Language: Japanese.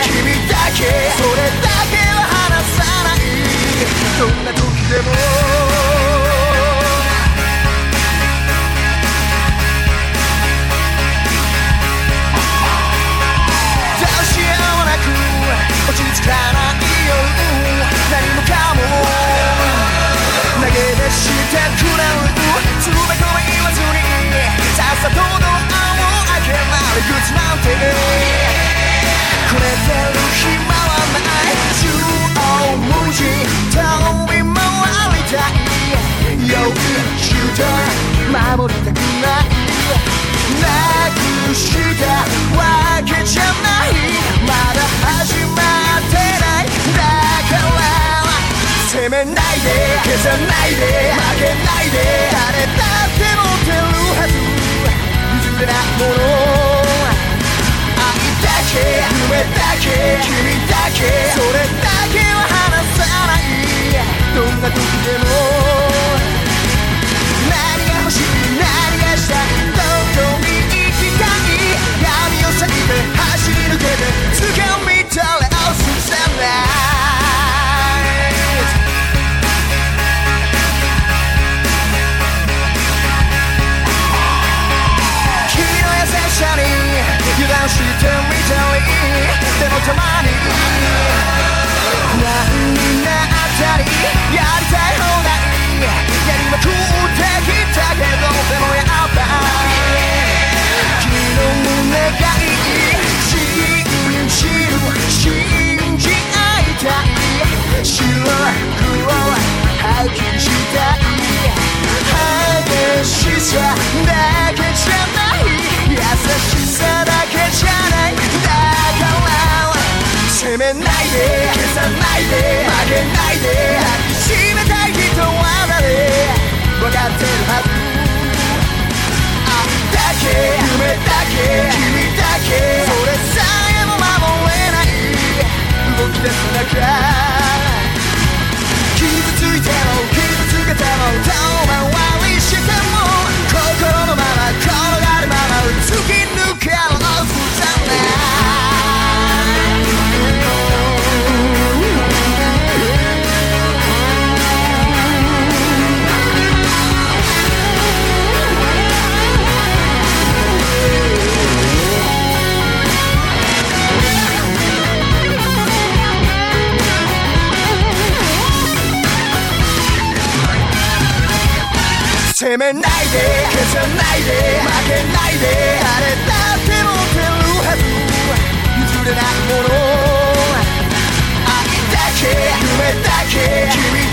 君だけそれだけは離さないどんな時でもどうしようもなく落ち着かないよ何もかも投げ出してくれるつべこべ言わずにさっさとドアを開けられるつなんてくれてる暇はない縦横無尽飛び回りたいよく知った守りたくないなくしたわけじゃないまだ始まってないだから責めないで消さないで負けないで誰だって持ってるはず譲れないもの愛だけ夢だけ君だけそれだけは離さないどんな時でも何が欲しい何がしたいどこに行きたい闇を裂いて走り抜けて掴み取れを進め油断してみたりでもたまに何になったりやりたい放題やりまくってきたけどでもやっぱり君の胸がいい信じる信じ合いたい白黒廃棄したい激しさだけじゃない優しさだけじゃないだから責めないで消さないで負けないで抱きしめたい人は誰分かってるはず愛だけ夢だけ君だけそれさえも守れない動き出す中傷ついても傷つけても遠回りしても心のまま転がるまま突き抜けろuzana責めないで消さないで負けないで誰だって持ってるはず譲れないもの愛だけ夢だけ君